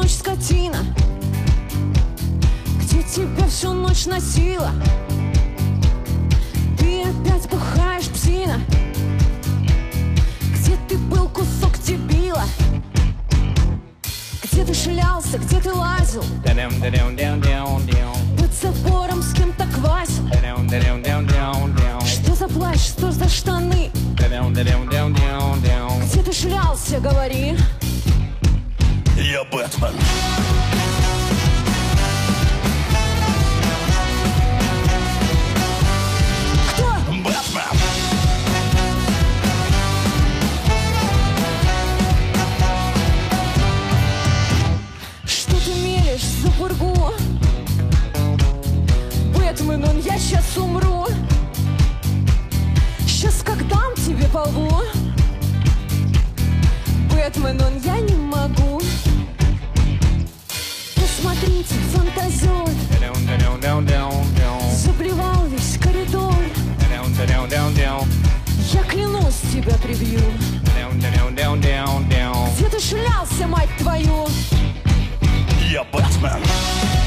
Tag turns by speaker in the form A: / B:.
A: ночь, скотина? Где тебя всю ночь носила? Ты опять бухаешь, псина? Где ты был, кусок дебила? Где ты шлялся, где ты лазил? Под забором с кем-то квасил. Что за плащ, что за штаны? Где ты шлялся, говори.
B: Я Бэтмен.
A: Кто?
B: Бэтмен.
A: Что ты мелешь за пургу? Бэтмен, он, я сейчас умру. Сейчас как дам тебе по лбу. Бэтмен, он, я не могу. Посмотрите, фантазер заблевал весь коридор. Я клянусь, тебя прибью. Где ты шлялся, мать твою?
B: Я Бэтмен.